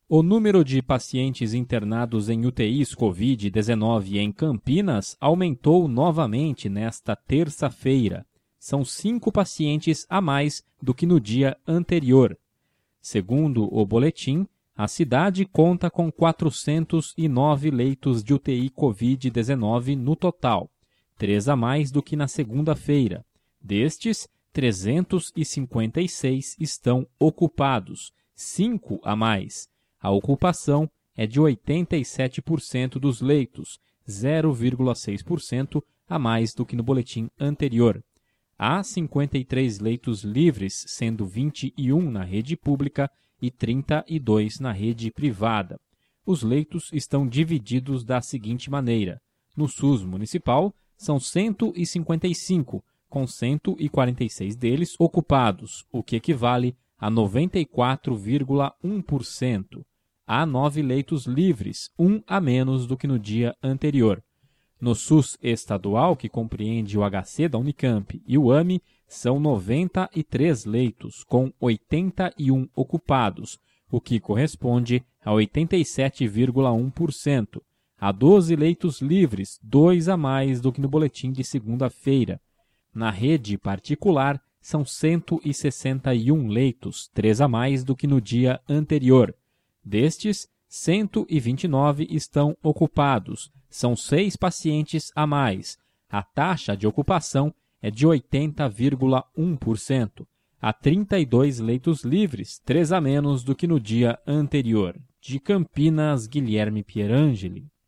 O número de pacientes internados em UTIs Covid-19 em Campinas aumentou novamente nesta terça-feira. São 5 pacientes a mais do que no dia anterior. Segundo o boletim, a cidade conta com 409 leitos de UTI Covid-19 no total, 3 a mais do que na segunda-feira. Destes, 356 estão ocupados, 5 a mais. A ocupação é de 87% dos leitos, 0,6% a mais do que no boletim anterior. Há 53 leitos livres, sendo 21 na rede pública e 32 na rede privada. Os leitos estão divididos da seguinte maneira: no SUS municipal, são 155, com 146 deles ocupados, o que equivale a 94,1%. Há 9 leitos livres, 1 a menos do que no dia anterior. No SUS estadual, que compreende o HC da Unicamp e o AME, são 93 leitos, com 81 ocupados, o que corresponde a 87,1%. Há 12 leitos livres, 2 a mais do que no boletim de segunda-feira. Na rede particular, são 161 leitos, 3 a mais do que no dia anterior. Destes, 129 estão ocupados, são 6 pacientes a mais. A taxa de ocupação é de 80,1%. Há 32 leitos livres, 3 a menos do que no dia anterior. De Campinas, Guilherme Pierangeli.